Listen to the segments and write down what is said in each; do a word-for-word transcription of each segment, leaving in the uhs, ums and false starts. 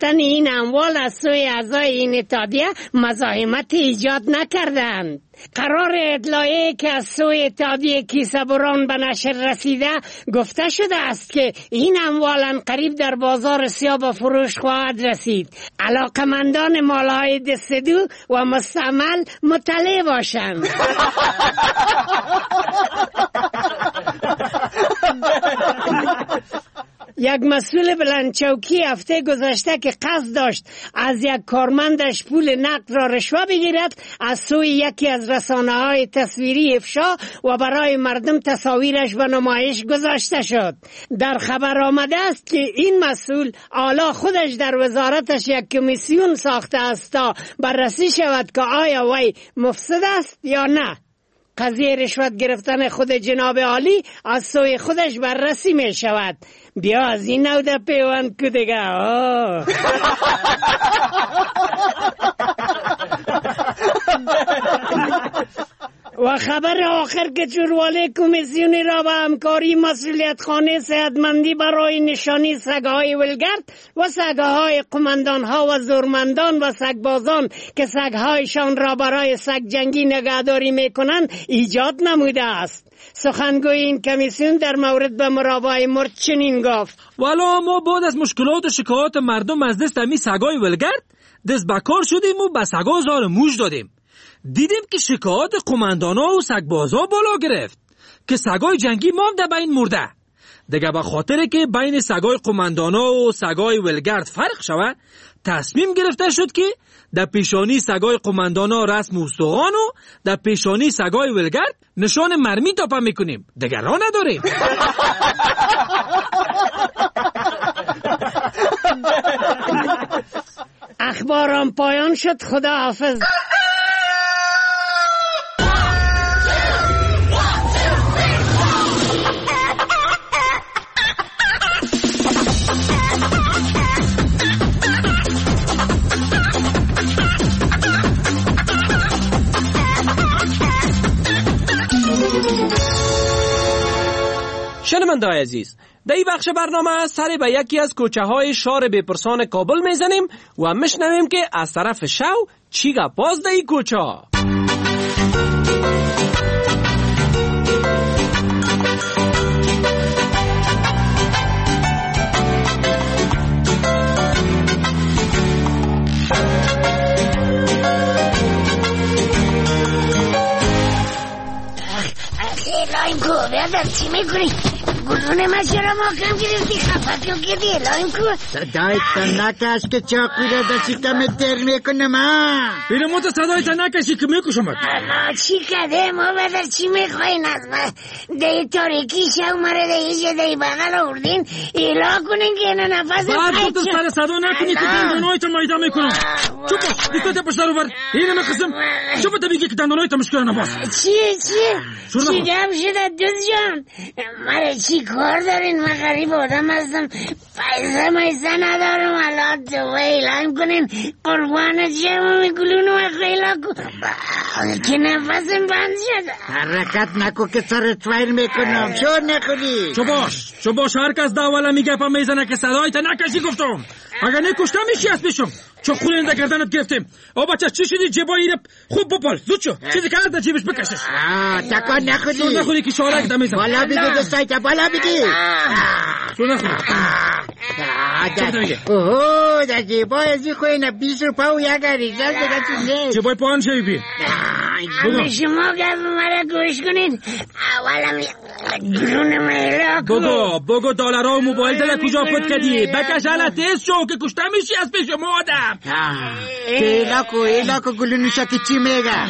گرفتن این اموال از سوی اعضای این اتحادیه مزاحمت ایجاد نکردند. قرار اطلاعیه که از سوی اتحادیه کیسه بران به نشر رسیده گفته شده است که این اموال قریب در بازار سیاه به فروش خواهد رسید. علاقمندان مالهای دستدو و مستعمل مطلع باشند. یک مسئول بلندچوکی هفته گذشته که قصد داشت از یک کارمندش پول نقد را رشوه بگیرد از سوی یکی از رسانه‌های تصویری افشا و برای مردم تصاویرش به نمایش گذاشته شد. در خبر آمده است که این مسئول حالا خودش در وزارتش یک کمیسیون ساخته است تا بررسی شود که آیا وی مفسد است یا نه. قضیه رشوت گرفتن خود جناب عالی از سوی خودش بررسی می شود. بیا از این نو ده پیوند که دیگه آه و خبر آخر که چورواله کمیسیونی را به همکاری مسئولیت خانه صحتمندی برای نشانی سگهای ولگرد و سگهای قماندانها و زورمندان و سگبازان که سگهایشان را برای سگ جنگی نگهداری میکنند ایجاد نموده است. سخنگوی این کمیسیون در مورد به مراوای مرد چنین گفت: والا ما بعد از مشکلات و شکایات مردم از دست امی سگای ولگرد دست بکار شدیم و به سگا زار موش دادیم. دیدیم که شکایات قماندانا و سگبازا بالا گرفت که سگای جنگی مانده به این مرده. دیگه به خاطر که بین سگای قماندانا و سگای ولگرد فرق شود تصمیم گرفته شد که در پیشانی سگای قماندانا رسم استخوان و در پیشانی سگای ولگرد نشان مرمی تاپه میکنیم. دیگه راه نداریم. اخبارم پایان شد. خدا حافظ. شنونده‌های عزیز، در این بخش برنامه سر به یکی از کوچه های شهر بپرسان کابل میزنیم و میشنویم که از طرف شو چی گپاست در این کوچه ها. لایم کو بیادر چی میکنی؟ گلونه ما چرا محکم گرفتی؟ خفت رو کردی لایم کو؟ صدای تنکش که چاقوی را در شکم تر میکنم ها. اینه ما تا صدای تنکشی که میکشمت. اما چی کده ما بدر چی میخوایی نظمه؟ دی تاریکی شو مره دی ایجا دی بغل آوردین ایلا کنین که اینه نفس بعد تو سر صدا نکنی که دندانای تا مایده میکنم. چوب باش دیتو پشت رو بر اینه مخصم. چوب تا بگی که دندانای تا مشکل نباس. چی چی؟ چی گم شده دوست جان؟ مره چی کار دارین؟ من غریب آدم هستم پیسه میسه ندارم الان تو ویلان کنین قربان جمع میگلون و خیلا کن که نفسم بند شده. حرکت نکو که سرت ویر میکنم. شور نکنی. چو باش چو باش هر کس داولا میگه پا میزنه که صدای تا نکشی گفتم. اگر نکشتم میشی از پیشم چو خورنده گردنت گرفتیم. او بچه چی شدی جبایی رو خوب بپال زود شو چیزی که در جیبش بکشش. آه تکان نخونی. شو نخونی که شارک دمیزم. بالا بگی دستایی تا بالا بگی. شو نخونی. چه بتا میگه؟ اوه در جیبای ازی خوی نبیس رو پاو یگر ریزل بگه چیزه جیبای پاهن شوی بی. اما شما گفت مرا گوش کنید اولا گلون میلا کن. بگو بگو دلارا و موبایل دل کجا پت کردی؟ بکش حالا تیز شو که کشته میشی از پیش ما آدم. ایلاکو ایلاکو گلونوشا که چی میگه؟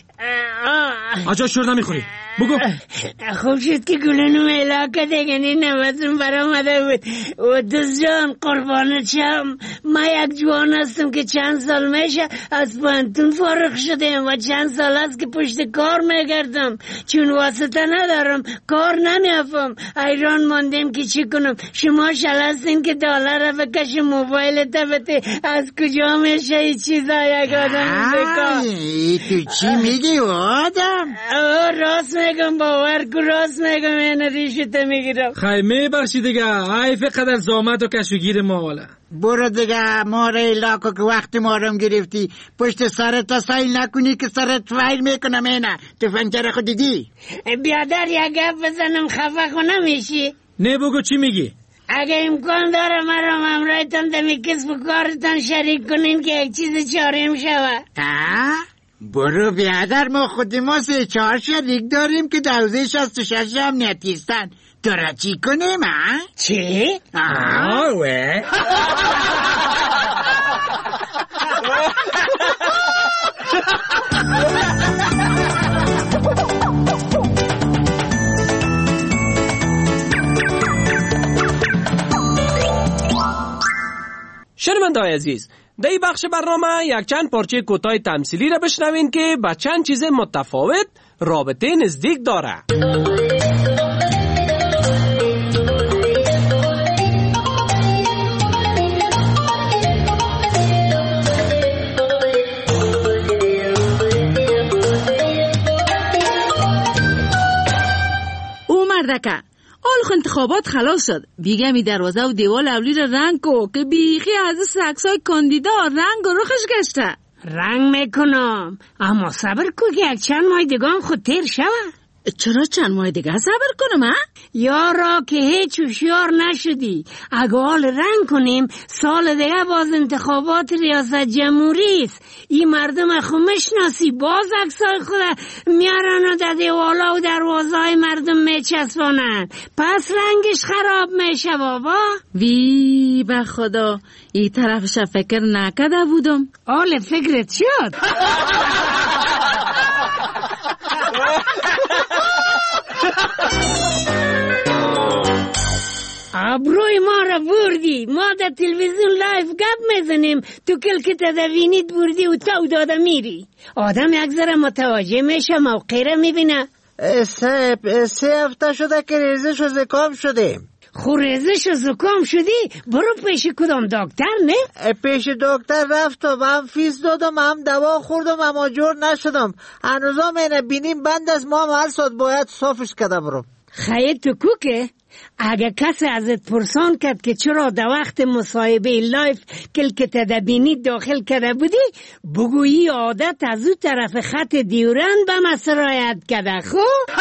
آجا شور نمیخوری بگو. خوب شد که گلونو میلاکه دیگنی نوازم برامده بود. و دوست جان قربانت شم ما یک جوان هستم که چند سال میشه از پانتون فارغ شدم و چند سال است که پشت کار میگردم چون واسطه ندارم کار نمیافم ایران ماندیم که چی کنم. شما شلستین که دلار را بکش موبایل تبته از کجا میشه ای چیزا یک آدم بکن. تو چی میگی آدم؟ راست میگم باور کو راست میگم این ریشت میگیرم. خیمه بخشی دیگه ای فقدر زامت و کشوگیر ما والا. برو دیگه ماره لاکو که وقت مارم گرفتی پشت سرت تا سایل نکنی که سرت فایل میکنم. اینا تو فنجر خود دیدی؟ بیادر یک گپ بزنم خفه خونه میشی؟ نه بگو چی میگی؟ اگه امکان داره مرا ممرایتان دمی کسب و کارتان شریک کنین که یک چیز چاریم شود. آه؟ برو بیادر، ما خود ما سه چهار شریک داریم که دوزه شست و شش امنیتی هستن. تو را چی کنیم ها؟ چی؟ آه وه شنونده‌های عزیز، در این بخش برنامه یک چند پارچه کوتاه تمثیلی را بشنوین که با چند چیز متفاوت رابطه نزدیک داره. او مردکه آلخ انتخابات خلاص شد، بیگه می دروازه و دیوال اولی را رنگ کو که بیخی از سکسای کاندیدا رنگ و رخش گشته. رنگ میکنم اما صبر کو که یک چند ماه دیگه هم خود تیر شود. چرا چند ماه دیگه صبر کنم ها؟ یارا که هیچ هوشیار نشدی. اگه حال رنگ کنیم سال دیگه باز انتخابات ریاست جمهوری است. این مردم خو مشناسی باز عکسای خود میارن و در دیوالا و دروازهای مردم میچسبانن، پس رنگش خراب میشه بابا. وی به خدا این طرفش فکر نکرده بودم. حال فکرت شد؟ ابروی ما را بردی. ما در تلویزیون لایف گپ میزنیم، تو کل که تدوینیت بردی و تو داده میری. آدم یک ذره متوجه میشه، موقع را میبینه. سه سه هفته شده که ریزش و زکام شدیم. خو ریزش و زکام شدی؟ برو پیش کدام دکتر نه؟ پیش دکتر رفتم، هم فیس دادم هم دوا خوردم اما جور نشدم. هنوزا مینه بینیم بند از ما هر ساعت باید صافش کده برم. خیلی تو کوکه؟ اگه کسی ازت پرسان کرد که چرا در وقت مصاحبه لایف کل که تدبینی داخل کرده بودی، بگویی عادت از او طرف خط دیورن به ما سرایت کرده. خب؟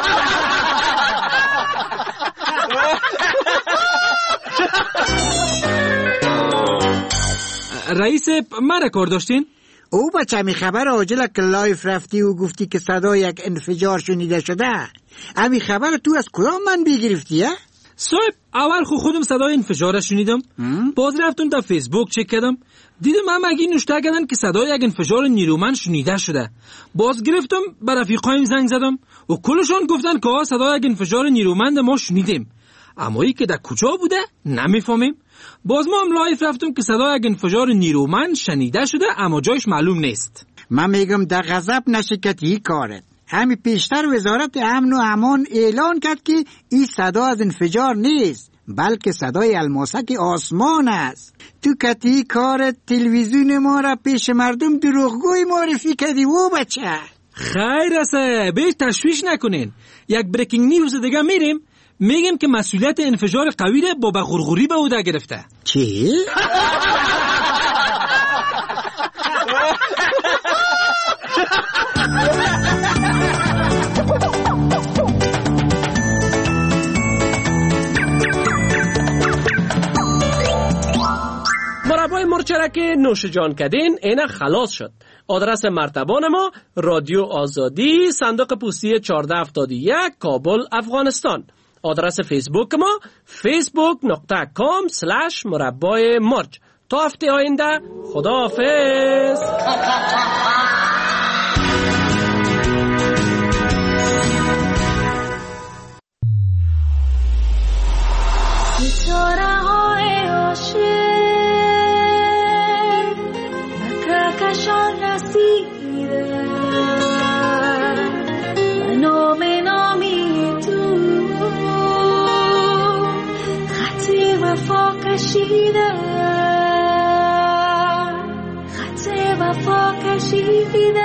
رئیس مرا کار داشتین؟ او بچه می خبر عاجل که لایف رفتی و گفتی که صدا یک انفجار شنیده شده. امی خبر تو از کدام من بگرفتی؟ صاحب اول خود خودم صدای انفجار شنیدم، باز رفتم در فیسبوک چک کردم، دیدم هم اگه نوشته کردن که صدای یک انفجار نیرومند شنیده شده. باز گرفتم بر رفیقایم زنگ زدم و کلشان گفتن که صدای یک انفجار نیرومند ما شنیدیم، اما ای که در کجا بوده نمیفهمیم. باز ما هم لایف رفتم که صدای یک انفجار نیرومند شنیده شده اما جایش معلوم نیست. من میگم در غضب نشکتی کارت. همین پیشتر وزارت امن و امان اعلان کرد که این صدا از انفجار نیست بلکه صدای الماسک آسمان است. تو کتی کارت تلویزیون ما را پیش مردم دروغگوی معرفی کردی و بچه. خیر است، بیش تشویش نکنین. یک بریکینگ نیوز دیگه میریم، میگم که مسئولیت انفجار قوی را بابا غرغوری به عهده گرفته. چی؟ مربای مرچرک نوش جان کدین اینا خلاص شد. آدرس مرتبان ما رادیو آزادی، صندوق پستی چهارده هفتاد و یک، کابل، افغانستان. آدرس فیسبوک ما فیسبوک نقطه کام سلش مربای مرچ. تا هفته آینده خداحافظ. ستاره های عاشق کشان رسیده و نام نامی تو خط وفا کشیده، خط وفا کشیده.